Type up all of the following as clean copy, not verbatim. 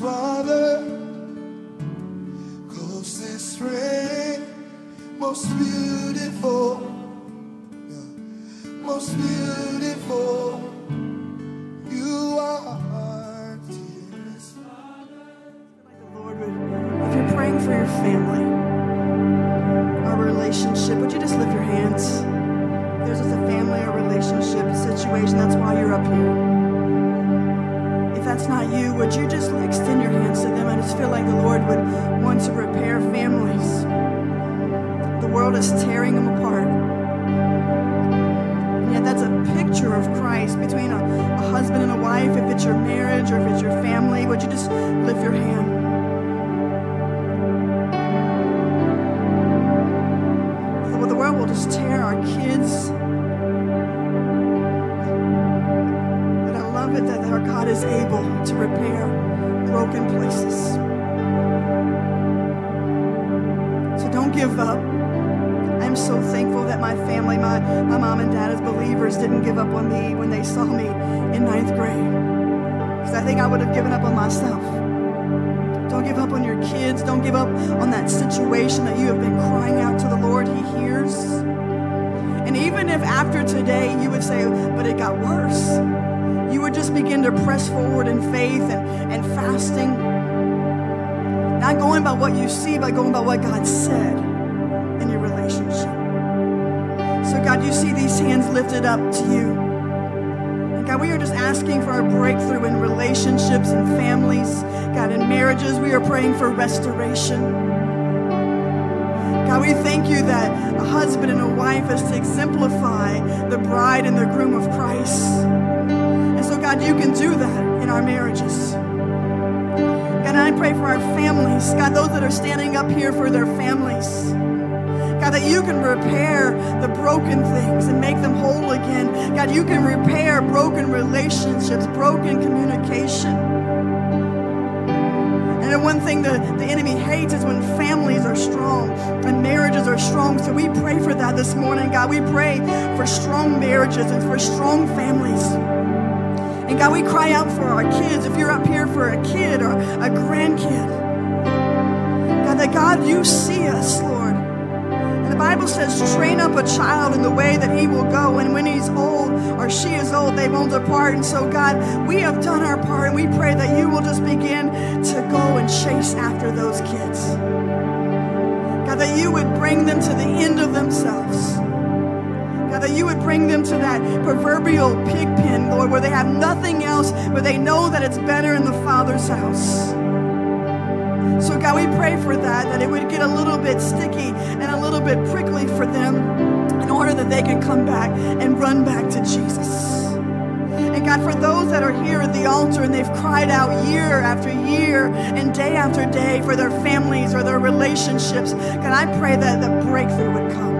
Father, closest friend, most beautiful, most beautiful. You are dearest Father. The Lord would, if you're praying for your family, our relationship, would you just lift your hands? If there's just a family or relationship situation, that's why you're up here. If that's not you, would you just extend your hands to them? I just feel like the Lord would want to repair families. The world is tearing them apart. And yet that's a picture of Christ between a husband and a wife. If it's your marriage or if it's your family, would you just lift your hand? Well, the world will just tear our kids. That our God is able to repair broken places. So don't give up. I'm so thankful that my family, my mom and dad as believers didn't give up on me when they saw me in 9th grade. Because I think I would have given up on myself. Don't give up on your kids. Don't give up on that situation that you have been crying out to the Lord. He hears. And even if after today you would say, but it got worse, you would just begin to press forward in faith and fasting. Not going by what you see, but going by what God said in your relationship. So God, you see these hands lifted up to you. And God, we are just asking for a breakthrough in relationships and families. God, in marriages, we are praying for restoration. God, we thank you that a husband and a wife is to exemplify the bride and the groom of Christ. And so, God, you can do that in our marriages. God, I pray for our families. God, those that are standing up here for their families. God, that you can repair the broken things and make them whole again. God, you can repair broken relationships, broken communication. And the one thing the enemy hates is when families are strong and marriages are strong. So we pray for that this morning, God. We pray for strong marriages and for strong families. And God, we cry out for our kids. If you're up here for a kid or a grandkid, God, that God, you see us, Lord. And the Bible says, train up a child in the way that he will go. And when he's old or she is old, they won't depart. And so, God, we have done our part. And we pray that you will just begin to go and chase after those kids. God, that you would bring them to the end of themselves. God, that you would bring them to that proverbial pig pen, Lord, where they have nothing else, but they know that it's better in the Father's house. So, God, we pray for that it would get a little bit sticky and a little bit prickly for them in order that they can come back and run back to Jesus. And, God, for those that are here at the altar and they've cried out year after year and day after day for their families or their relationships, God, I pray that the breakthrough would come.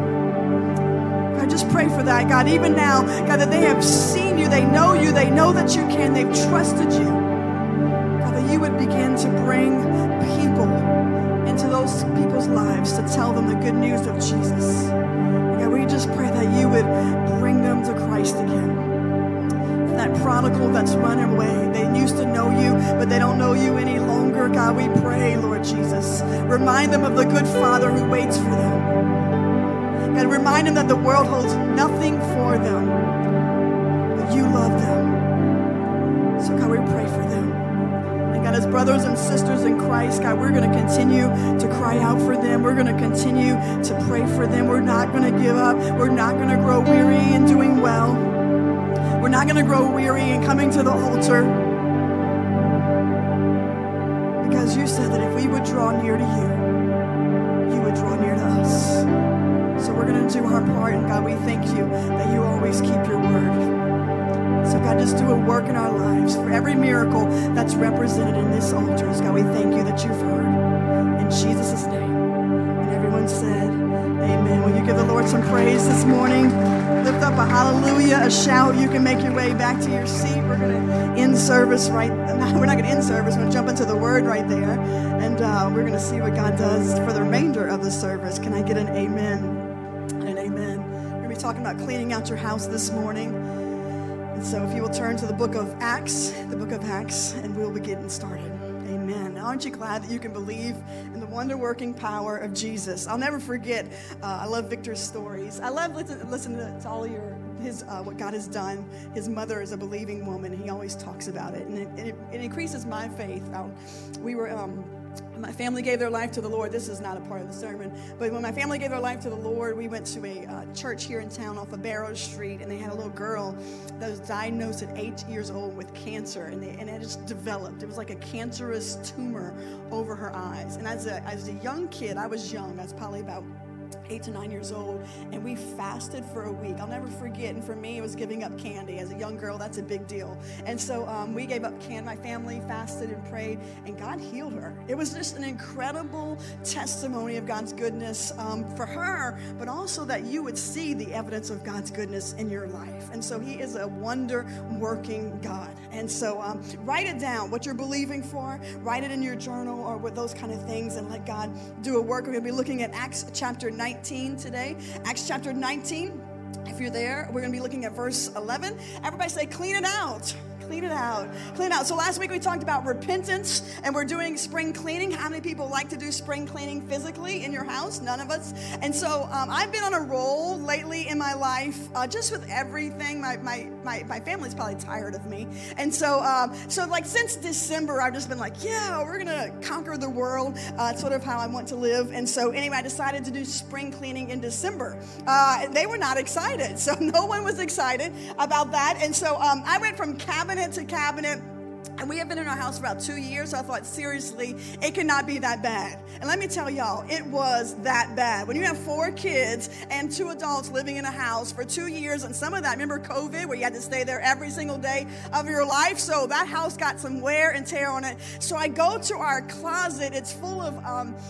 Just pray for that, God. Even now, God, that they have seen you, they know that you can, they've trusted you. God, that you would begin to bring people into those people's lives to tell them the good news of Jesus. God, we just pray that you would bring them to Christ again. That prodigal that's running away, they used to know you, but they don't know you any longer. God, we pray, Lord Jesus, remind them of the good Father who waits for them. God, remind them that the world holds nothing for them, but you love them. So, God, we pray for them. And, God, as brothers and sisters in Christ, God, we're going to continue to cry out for them. We're going to continue to pray for them. We're not going to give up. We're not going to grow weary in doing well. We're not going to grow weary in coming to the altar. Because you said that if we would draw near to you, you would draw near to us. So we're going to do our part, and God, we thank you that you always keep your word. So God, just do a work in our lives for every miracle that's represented in this altar. God, we thank you that you've heard. In Jesus' name. And everyone said, amen. Will you give the Lord some praise this morning? Lift up a hallelujah, a shout. You can make your way back to your seat. We're going to end service we're not going to end service. We're going to jump into the word right there. And we're going to see what God does for the remainder of the service. Can I get an amen? We're going to be talking about cleaning out your house this morning. And so if you will turn to the book of Acts, and we'll be getting started. Amen. Aren't you glad that you can believe in the wonder-working power of Jesus? I'll never forget. I love Victor's stories. I love listening to all of what God has done. His mother is a believing woman. He always talks about it, and it increases my faith. My family gave their life to the Lord. This is not a part of the sermon, but when my family gave their life to the Lord, we went to a church here in town off of Barrow Street, and they had a little girl that was diagnosed at 8 years old with cancer, and it just developed. It was like a cancerous tumor over her eyes. And as a young kid, I was young. I was probably about 8 to 9 years old, and we fasted for a week. I'll never forget, and for me, it was giving up candy. As a young girl, that's a big deal. And so we gave up candy. My family fasted and prayed, and God healed her. It was just an incredible testimony of God's goodness for her, but also that you would see the evidence of God's goodness in your life. And so he is a wonder-working God. And so write it down, what you're believing for. Write it in your journal or with those kind of things, and let God do a work. We're going to be looking at Acts chapter 19 today. Acts chapter 19. If you're there, we're going to be looking at verse 11. Everybody say, clean it out. Clean it out. Clean it out. So last week we talked about repentance, and we're doing spring cleaning. How many people like to do spring cleaning physically in your house? None of us. And so I've been on a roll lately in my life, just with everything. My family's probably tired of me. And so like since December, I've just been like, yeah, we're going to conquer the world. It's sort of how I want to live. And so anyway, I decided to do spring cleaning in December. They were not excited. So no one was excited about that. And so I went from cabinet to cabinet, and we have been in our house for about 2 years, so I thought, seriously, it cannot be that bad. And let me tell y'all, it was that bad. When you have 4 kids and 2 adults living in a house for 2 years, and some of that, remember COVID, where you had to stay there every single day of your life? So that house got some wear and tear on it. So I go to our closet. It's full of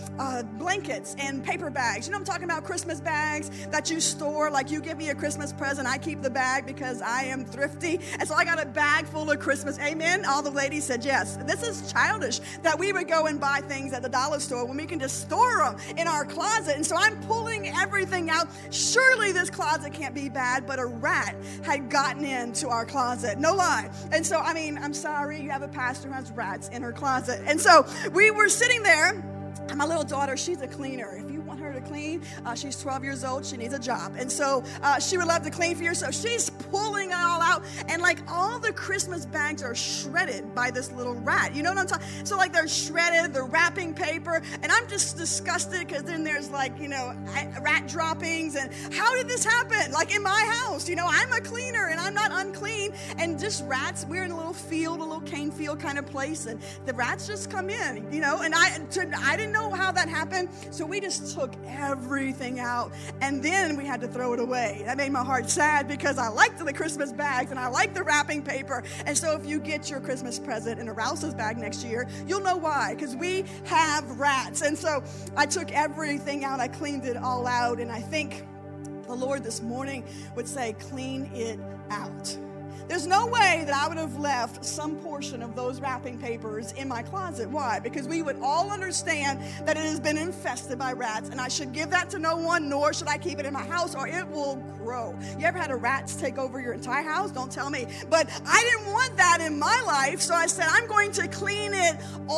blankets and paper bags. You know what I'm talking about? Christmas bags that you store. Like, you give me a Christmas present, I keep the bag because I am thrifty. And so I got a bag full of Christmas. Amen? All the ladies said yes. This is childish that we would go and buy things at the dollar store when we can just store them in our closet. And so I'm pulling everything out. Surely this closet can't be bad, but a rat had gotten into our closet. No lie. And so, I mean, I'm sorry, you have a pastor who has rats in her closet. And so we were sitting there, and my little daughter, she's a cleaner. If you want her to clean, she's 12 years old, she needs a job. And so she would love to clean for you. So she's pulling it all out, and like all the Christmas bags are shredded by this little rat. You know what I'm talking? So like they're shredded, the wrapping paper, and I'm just disgusted because then there's like, you know, rat droppings. And how did this happen? Like in my house, you know, I'm a cleaner and I'm not unclean, and just rats. We're in a little field, a little cane field kind of place, and the rats just come in, you know, and I didn't know how that happened. So we just took everything out, and then we had to throw it away. That made my heart sad because I liked the Christmas bags and I liked the wrapping paper. And so if you get your Christmas present in a Rouse's bag next year, you'll know why, because we have rats. And so I took everything out, I cleaned it all out, and I think the Lord this morning would say, clean it out. There's no way that I would have left some portion of those wrapping papers in my closet. Why? Because we would all understand that it has been infested by rats, and I should give that to no one, nor should I keep it in my house, or it will grow. You ever had a rat take over your entire house? Don't tell me. But I didn't want that in my life, so I said, I'm going to clean it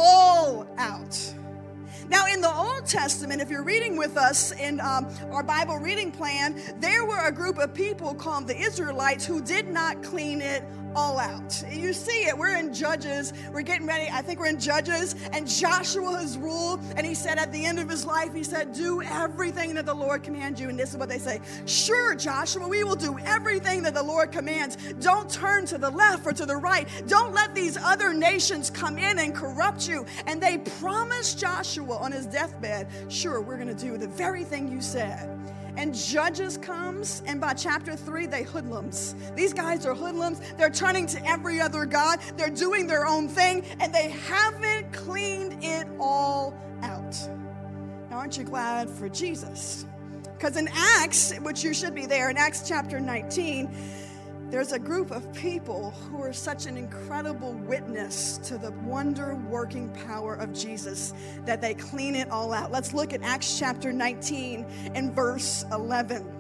all out. Now, in the Old Testament, if you're reading with us in our Bible reading plan, there were a group of people called the Israelites who did not clean it all out. You see it. We're in Judges. We're getting ready. I think we're in Judges. And Joshua has ruled. And he said at the end of his life, he said, do everything that the Lord commands you. And this is what they say. Sure, Joshua, we will do everything that the Lord commands. Don't turn to the left or to the right. Don't let these other nations come in and corrupt you. And they promised Joshua on his deathbed, sure, we're going to do the very thing you said. And Judges comes, and by chapter 3, they hoodlums. These guys are hoodlums. They're turning to every other god. They're doing their own thing, and they haven't cleaned it all out. Now, aren't you glad for Jesus? Because in Acts, which you should be there, in Acts chapter 19, there's a group of people who are such an incredible witness to the wonder-working power of Jesus that they clean it all out. Let's look at Acts chapter 19 and verse 11.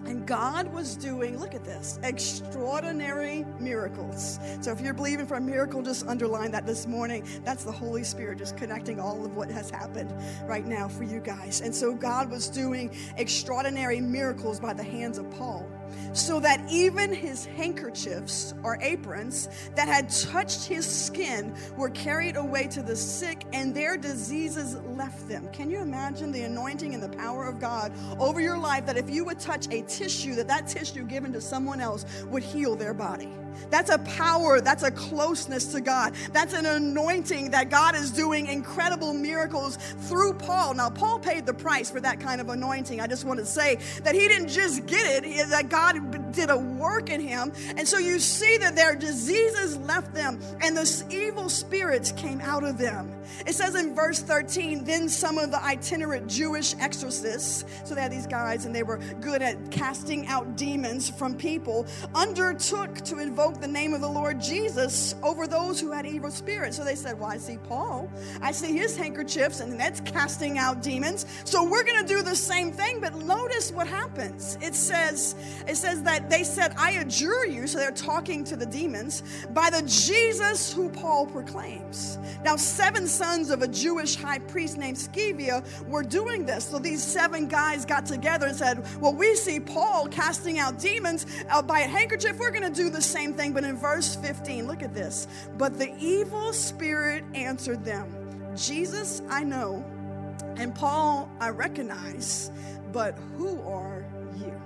And God was doing, look at this, extraordinary miracles. So if you're believing for a miracle, just underline that this morning. That's the Holy Spirit just connecting all of what has happened right now for you guys. And so God was doing extraordinary miracles by the hands of Paul, so that even his handkerchiefs or aprons that had touched his skin were carried away to the sick, and their diseases left them. Can you imagine the anointing and the power of God over your life, that if you would touch a tissue, that tissue given to someone else would heal their body? That's a power, that's a closeness to God. That's an anointing that God is doing incredible miracles through Paul. Now, Paul paid the price for that kind of anointing. I just want to say that he didn't just get it, that God did a work in him. And so you see that their diseases left them and the evil spirits came out of them. It says in verse 13, then some of the itinerant Jewish exorcists, so they had these guys and they were good at casting out demons from people, undertook to invoke the name of the Lord Jesus over those who had evil spirits. So they said, well, I see Paul, I see his handkerchiefs, and that's casting out demons. So we're going to do the same thing. But notice what happens. It says that they said, I adjure you, so they're talking to the demons, by the Jesus who Paul proclaims. Now, 7 sons of a Jewish high priest named Sceva were doing this. So these 7 guys got together and said, well, we see Paul casting out demons by a handkerchief. We're going to do the same thing. But in verse 15, look at this. But the evil spirit answered them, Jesus I know, and Paul I recognize, but who are you?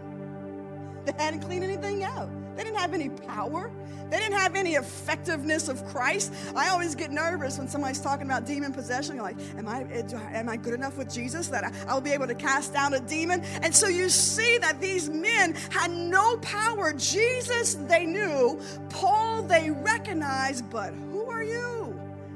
They hadn't cleaned anything out. They didn't have any power. They didn't have any effectiveness of Christ. I always get nervous when somebody's talking about demon possession. You're like, am I good enough with Jesus that I'll be able to cast down a demon? And so you see that these men had no power. Jesus they knew. Paul they recognized, but who are you?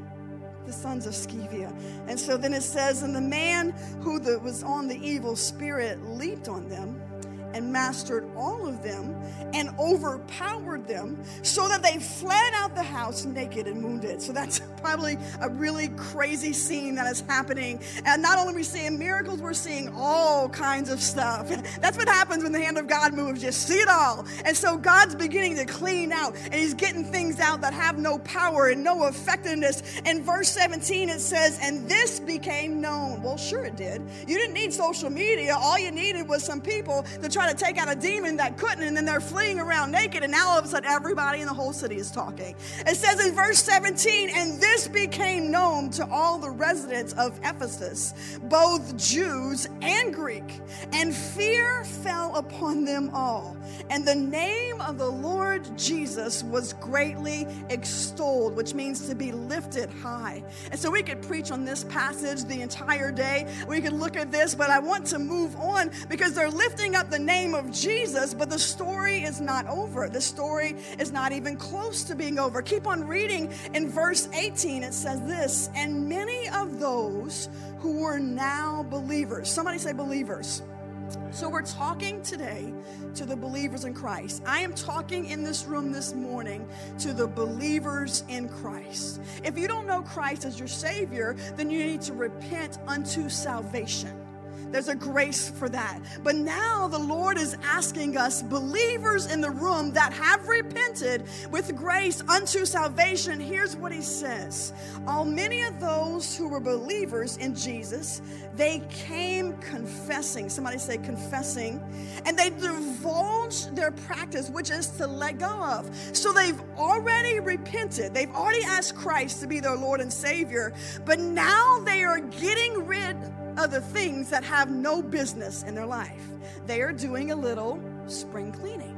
The sons of Sceva. And so then it says, and the man who was on the evil spirit leaped on them and mastered all of them and overpowered them, so that they fled out the house naked and wounded. So that's probably a really crazy scene that is happening. And not only are we seeing miracles, we're seeing all kinds of stuff. That's what happens when the hand of God moves. You see it all. And so God's beginning to clean out, and he's getting things out that have no power and no effectiveness. In verse 17 it says, and this became known. Well, sure it did. You didn't need social media. All you needed was some people to try to take out a demon that couldn't, and then they're fleeing around naked, and now all of a sudden everybody in the whole city is talking. It says in verse 17, and this became known to all the residents of Ephesus, both Jews and Greek, and fear fell upon them all. And the name of the Lord Jesus was greatly extolled, which means to be lifted high. And so we could preach on this passage the entire day. We could look at this, but I want to move on because they're lifting up the name of Jesus, but the story is not over. The story is not even close to being over. Keep on reading. In verse 18, it says this, and many of those who were now believers. Somebody say believers. So we're talking today to the believers in Christ. I am talking in this room this morning to the believers in Christ. If you don't know Christ as your Savior, then you need to repent unto salvation. There's a grace for that. But now the Lord is asking us, believers in the room that have repented with grace unto salvation, here's what he says. All many of those who were believers in Jesus, they came confessing. Somebody say confessing. And they divulged their practice, which is to let go of. So they've already repented. They've already asked Christ to be their Lord and Savior. But now they are getting rid of the things that have no business in their life. They are doing a little spring cleaning.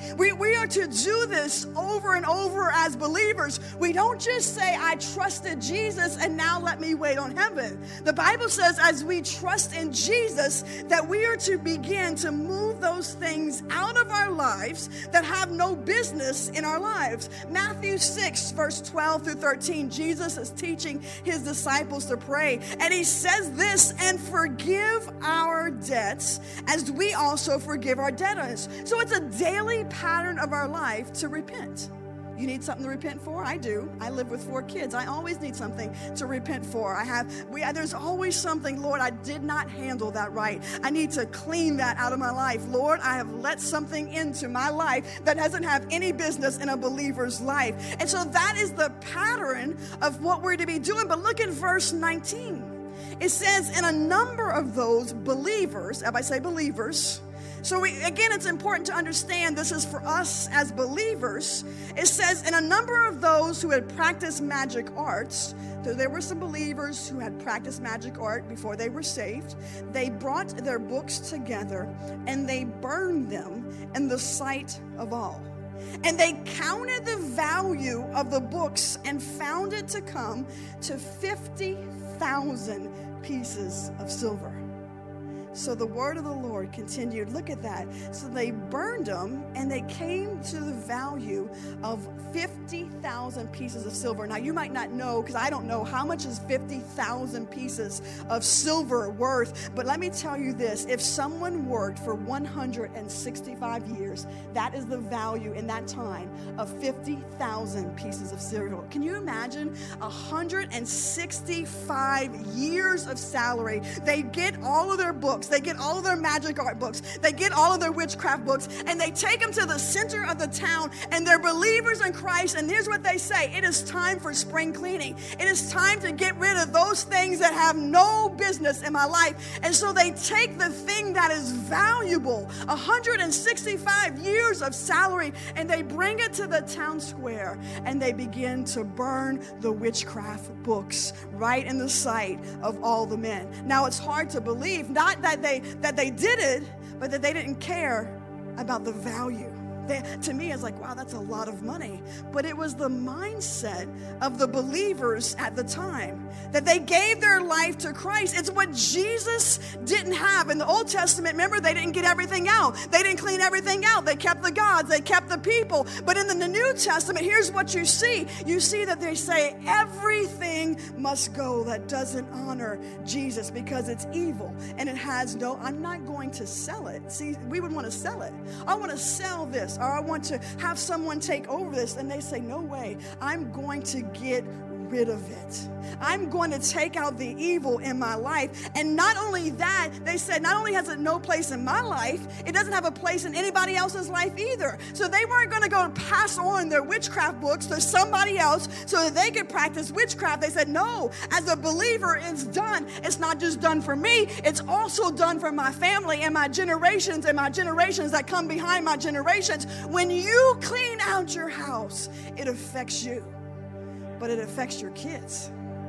We are to do this over and over as believers. We don't just say, I trusted Jesus and now let me wait on heaven. The Bible says as we trust in Jesus that we are to begin to move those things out of our lives that have no business in our lives. Matthew 6 verse 12 through 13, Jesus is teaching his disciples to pray. And he says this, and forgive our debts as we also forgive our debtors. So it's a daily pattern of our life to repent. You need something to repent for? I do. I live with 4 kids. I always need something to repent for. There's always something, Lord, I did not handle that right. I need to clean that out of my life. Lord, I have let something into my life that doesn't have any business in a believer's life. And so that is the pattern of what we're to be doing. But look at verse 19. It says, and a number of those believers, everybody say believers. So again, it's important to understand this is for us as believers. It says, and a number of those who had practiced magic arts, so there were some believers who had practiced magic art before they were saved, they brought their books together and they burned them in the sight of all. And they counted the value of the books and found it to come to 50,000 pieces of silver. So the word of the Lord continued. Look at that. So they burned them, and they came to the value of 50,000 pieces of silver. Now, you might not know, because I don't know, how much is 50,000 pieces of silver worth. But let me tell you this. If someone worked for 165 years, that is the value in that time of 50,000 pieces of silver. Can you imagine 165 years of salary? They get all of their books. They get all of their magic art books. They get all of their witchcraft books, and they take them to the center of the town, and they're believers in Christ. And here's what they say. It is time for spring cleaning. It is time to get rid of those things that have no business in my life. And so they take the thing that is valuable, 165 years of salary, and they bring it to the town square, and they begin to burn the witchcraft books right in the sight of all the men. Now, it's hard to believe, not that they did it, but that they didn't care about the value. To me, it's like, wow, that's a lot of money. But it was the mindset of the believers at the time, that they gave their life to Christ. It's what Jesus didn't have. In the Old Testament, remember, they didn't get everything out. They didn't clean everything out. They kept the gods. They kept the people. But in the New Testament, here's what you see. You see that they say everything must go that doesn't honor Jesus, because it's evil and it has no, I'm not going to sell it. See, we would want to sell it. I want to sell this, or I want to have someone take over this. And they say, no way, I'm going to get rid of it. I'm going to take out the evil in my life. And not only that, they said, not only has it no place in my life, it doesn't have a place in anybody else's life either. So they weren't going to go pass on their witchcraft books to somebody else so that they could practice witchcraft. They said, no, as a believer, it's done. It's not just done for me, it's also done for my family and my generations that come behind my generations. When you clean out your house, it affects you, but it affects your kids.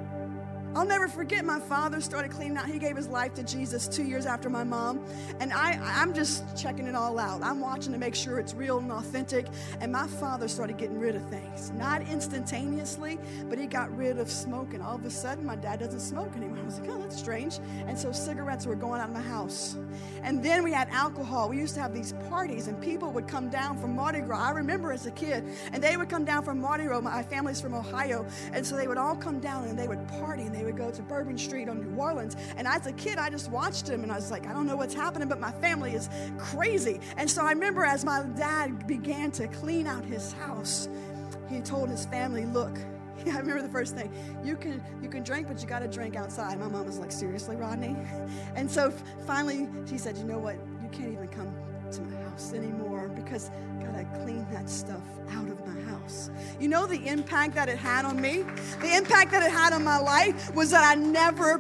I'll never forget, my father started cleaning out. He gave his life to Jesus 2 years after my mom. And I'm just checking it all out. I'm watching to make sure it's real and authentic. And my father started getting rid of things. Not instantaneously, but he got rid of smoking. All of a sudden, my dad doesn't smoke anymore. I was like, oh, that's strange. And so cigarettes were going out of my house. And then we had alcohol. We used to have these parties, and people would come down from Mardi Gras. I remember as a kid, and they would come down from Mardi Gras. My family's from Ohio. And so they would all come down, and they would party, and they would go to Bourbon Street on New Orleans. And as a kid, I just watched them, and I was like, I don't know what's happening, but my family is crazy. And so I remember as my dad began to clean out his house, he told his family, look, I remember the first thing, you can drink, but you got to drink outside. My mom was like, seriously, Rodney? And so finally she said, you know what, you can't even come to my house anymore, because I got to clean that stuff out of my house. You know the impact that it had on me? The impact that it had on my life was that I never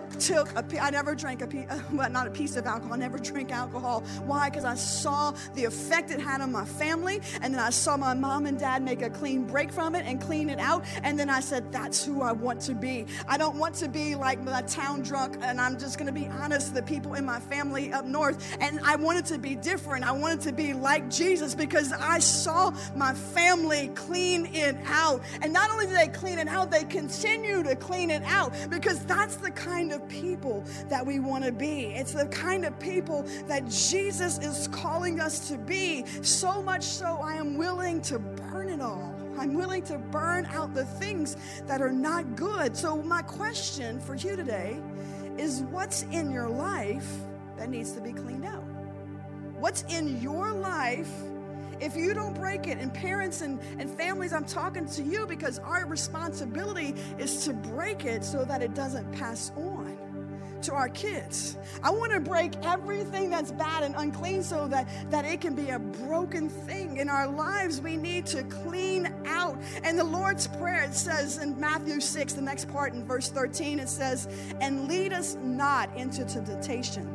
drank not a piece of alcohol. I never drank alcohol. Why? Because I saw the effect it had on my family, and then I saw my mom and dad make a clean break from it and clean it out, and then I said, that's who I want to be. I don't want to be like the town drunk, and I'm just going to be honest, the people in my family up north, and I wanted to be different. I wanted to be like Jesus, because I saw my family clean it out. And not only did they clean it out, they continue to clean it out, because that's the kind of people that we want to be. It's the kind of people that Jesus is calling us to be. So much so, I am willing to burn it all. I'm willing to burn out the things that are not good. So my question for you today is, what's in your life that needs to be cleaned out? What's in your life if you don't break it, and parents and families, I'm talking to you because our responsibility is to break it so that it doesn't pass on to our kids. I want to break everything that's bad and unclean so that it can be a broken thing in our lives. We need to clean out. And the Lord's Prayer, it says in Matthew 6, the next part in verse 13, it says, and lead us not into temptation.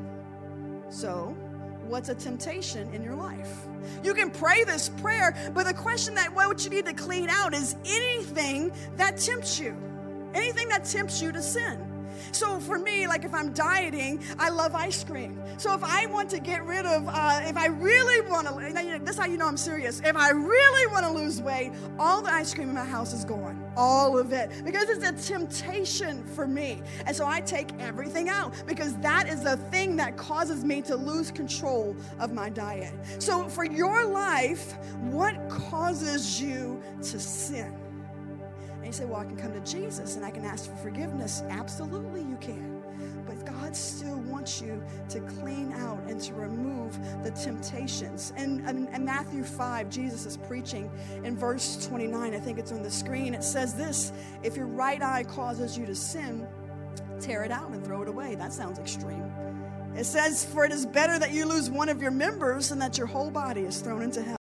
So, what's a temptation in your life? You can pray this prayer, but the question that what you need to clean out is anything that tempts you. Anything that tempts you to sin. So for me, like if I'm dieting, I love ice cream. So if I want to get rid of, if I really want to, this is how you know I'm serious. If I really want to lose weight, all the ice cream in my house is gone. All of it. Because it's a temptation for me. And so I take everything out because that is the thing that causes me to lose control of my diet. So for your life, what causes you to sin? And you say, well, I can come to Jesus and I can ask for forgiveness. Absolutely you can. But God still wants you to clean out and to remove the temptations. And in Matthew 5, Jesus is preaching in verse 29. I think it's on the screen. It says this, if your right eye causes you to sin, tear it out and throw it away. That sounds extreme. It says, for it is better that you lose one of your members than that your whole body is thrown into hell.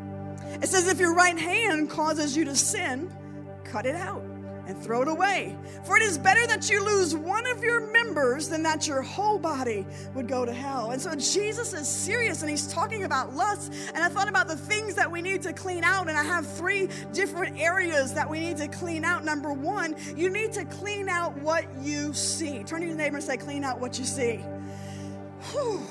It says, if your right hand causes you to sin, cut it out and throw it away. For it is better that you lose one of your members than that your whole body would go to hell. And so Jesus is serious, and he's talking about lust. And I thought about the things that we need to clean out, and I have 3 different areas that we need to clean out. Number 1, you need to clean out what you see. Turn to your neighbor and say, clean out what you see. Whew.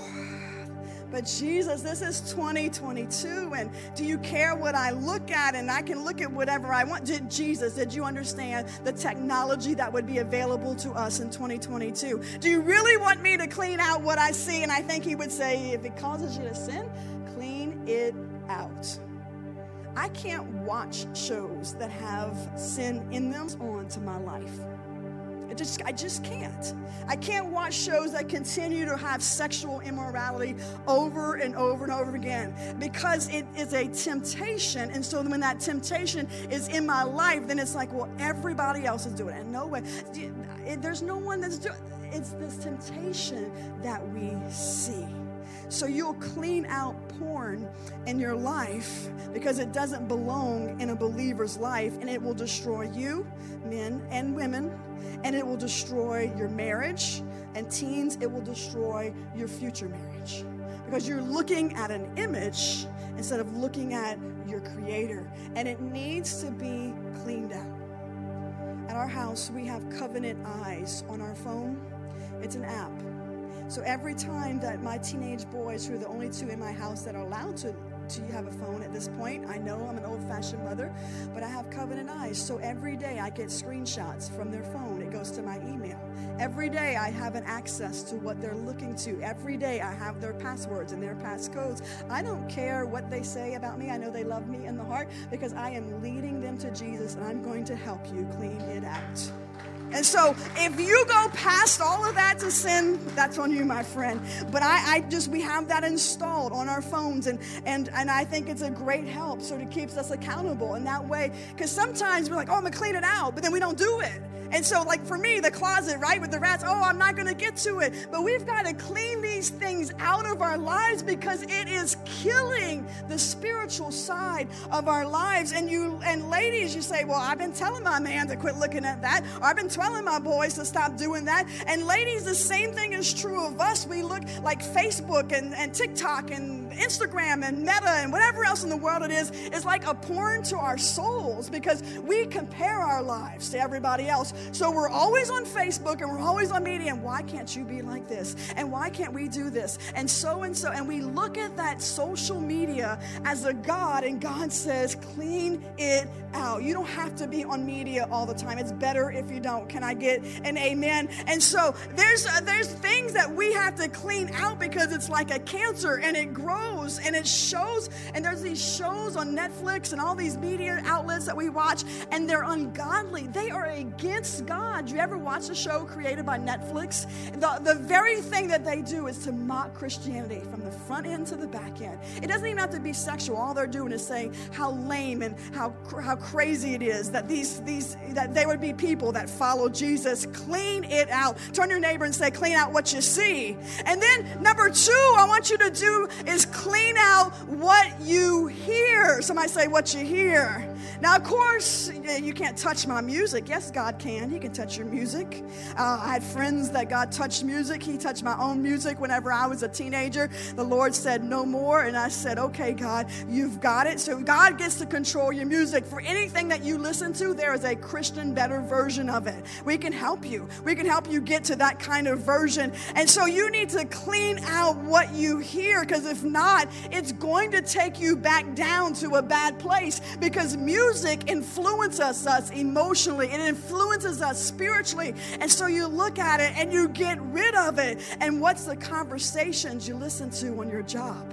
But Jesus, this is 2022, and do you care what I look at? And I can look at whatever I want. Did you understand the technology that would be available to us in 2022? Do you really want me to clean out what I see? And I think he would say, if it causes you to sin, clean it out. I can't watch shows that have sin in them onto my life. I just can't. I can't watch shows that continue to have sexual immorality over and over and over again because it is a temptation. And so when that temptation is in my life, then it's like, well, everybody else is doing it. And no way. There's no one that's doing it. It's this temptation that we see. So you'll clean out porn in your life because it doesn't belong in a believer's life, and it will destroy you, men and women, and it will destroy your marriage, and teens, it will destroy your future marriage because you're looking at an image instead of looking at your Creator, and it needs to be cleaned out. At our house, we have Covenant Eyes on our phone. It's an app. So every time that my teenage boys, who are the only 2 in my house that are allowed to have a phone at this point, I know I'm an old-fashioned mother, but I have Covenant Eyes. So every day I get screenshots from their phone. It goes to my email. Every day I have an access to what they're looking to. Every day I have their passwords and their passcodes. I don't care what they say about me. I know they love me in the heart because I am leading them to Jesus, and I'm going to help you clean it out. And so if you go past all of that to sin, that's on you, my friend. But we have that installed on our phones, and I think it's a great help. So it keeps us accountable in that way. Because sometimes we're like, oh, I'm going to clean it out, but then we don't do it. And so like for me, the closet, right, with the rats, oh, I'm not going to get to it. But we've got to clean these things out of our lives because it is killing the spiritual side of our lives. And ladies, you say, well, I've been telling my man to quit looking at that, or I've been telling my boys to stop doing that. And ladies, the same thing is true of us. We look like Facebook and TikTok and Instagram and Meta and whatever else in the world it is like a porn to our souls because we compare our lives to everybody else. So we're always on Facebook and we're always on media, and why can't you be like this? And why can't we do this? And so, and we look at that social media as a God, and God says, clean it out. You don't have to be on media all the time. It's better if you don't. Can I get an amen? And so there's things that we have to clean out because it's like a cancer, and it grows and it shows. And there's these shows on Netflix and all these media outlets that we watch, and they're ungodly. They are against Netflix gods. You ever watch a show created by Netflix? The very thing that they do is to mock Christianity from the front end to the back end. It doesn't even have to be sexual. All they're doing is saying how lame and how crazy it is that that they would be people that follow Jesus. Clean it out. Turn to your neighbor and say, clean out what you see. And then number 2, I want you to do is clean out what you hear. Somebody say what you hear. Now, of course, you can't touch my music. Yes, God can. He can touch your music. I had friends that God touched music. He touched my own music whenever I was a teenager. The Lord said no more, and I said, okay, God, you've got it. So God gets to control your music. For anything that you listen to, there is a Christian better version of it. We can help you. We can help you get to that kind of version. And so you need to clean out what you hear, because if not, it's going to take you back down to a bad place, because music influences us emotionally. It influences us spiritually. And so you look at it and you get rid of it. And what's the conversations you listen to on your job?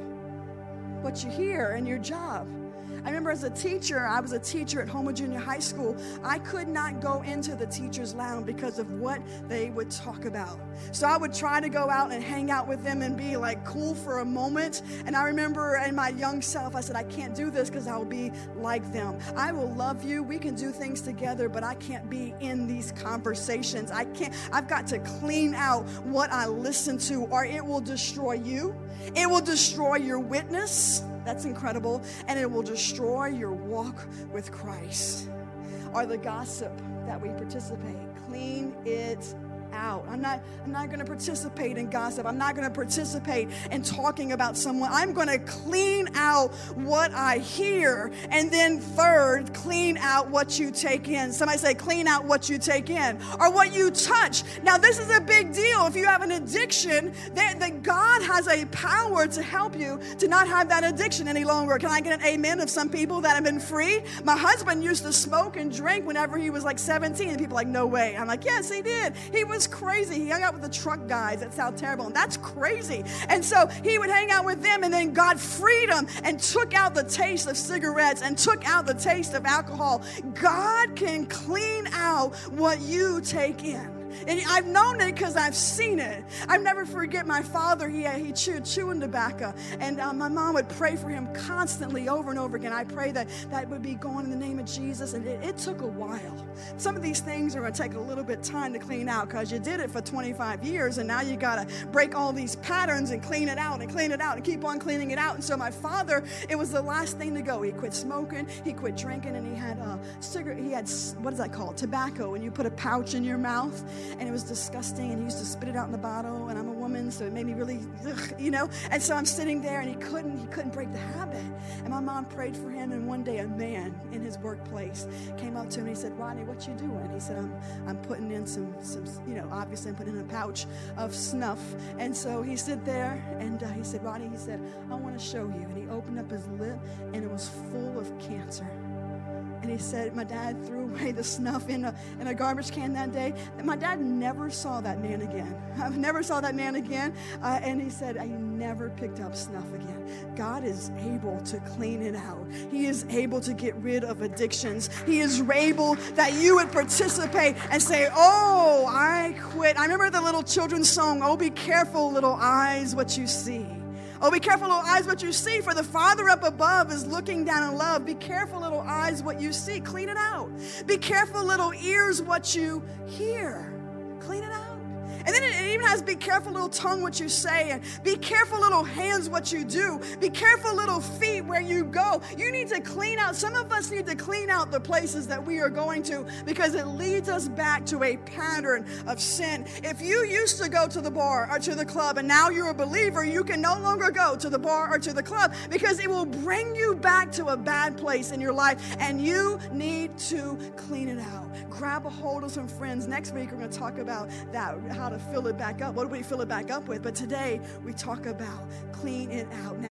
What you hear in your job? I remember as a teacher, I was a teacher at Houma Junior High School. I could not go into the teacher's lounge because of what they would talk about. So I would try to go out and hang out with them and be like cool for a moment. And I remember in my young self, I said, I can't do this because I will be like them. I will love you. We can do things together, but I can't be in these conversations. I've got to clean out what I listen to, or it will destroy you. It will destroy your witness. That's incredible. And it will destroy your walk with Christ. Or the gossip that we participate. Clean it out. I'm not going to participate in gossip. I'm not going to participate in talking about someone. I'm going to clean out what I hear. And then third, clean out what you take in. Somebody say, clean out what you take in, or what you touch. Now, this is a big deal. If you have an addiction, that God has a power to help you to not have that addiction any longer. Can I get an amen of some people that have been free? My husband used to smoke and drink whenever he was like 17, and people are like, no way. I'm like, yes, he did. He was crazy. He hung out with the truck guys at South Terrebonne. That's crazy. And so he would hang out with them, and then God freed him and took out the taste of cigarettes and took out the taste of alcohol. God can clean out what you take in. And I've known it because I've seen it. I'll never forget my father. He chewed chewing tobacco. And my mom would pray for him constantly over and over again. I pray that would be going in the name of Jesus. And it took a while. Some of these things are going to take a little bit of time to clean out, because you did it for 25 years. And now you got to break all these patterns and clean it out and keep on cleaning it out. And so my father, it was the last thing to go. He quit smoking. He quit drinking. And he had cigarette. He had, what is that called? Tobacco. And you put a pouch in your mouth. And it was disgusting, and he used to spit it out in the bottle, and I'm a woman, so it made me really, and so I'm sitting there, and he couldn't break the habit. And my mom prayed for him, and one day a man in his workplace came up to him, and he said, Rodney, what you doing? He said, I'm putting in some obviously I'm putting in a pouch of snuff. And so he stood there, and he said, Rodney, he said, I want to show you. And he opened up his lip, and it was full of cancer. And he said, my dad threw away the snuff in a garbage can that day. And my dad never saw that man again. I never saw that man again. And he said, he never picked up snuff again. God is able to clean it out. He is able to get rid of addictions. He is able that you would participate and say, oh, I quit. I remember the little children's song, oh, be careful, little eyes, what you see. Oh, be careful, little eyes, what you see, for the Father up above is looking down in love. Be careful, little eyes, what you see. Clean it out. Be careful, little ears, what you hear. Clean it out. And then it even has, be careful, little tongue, what you say. And be careful, little hands, what you do. Be careful, little feet, where you go. You need to clean out. Some of us need to clean out the places that we are going to, because it leads us back to a pattern of sin. If you used to go to the bar or to the club, and now you're a believer, you can no longer go to the bar or to the club, because it will bring you back to a bad place in your life, and you need to clean it out. Grab a hold of some friends. Next week, we're going to talk about that, how to fill it back up. What do we fill it back up with? But today, we talk about clean it out.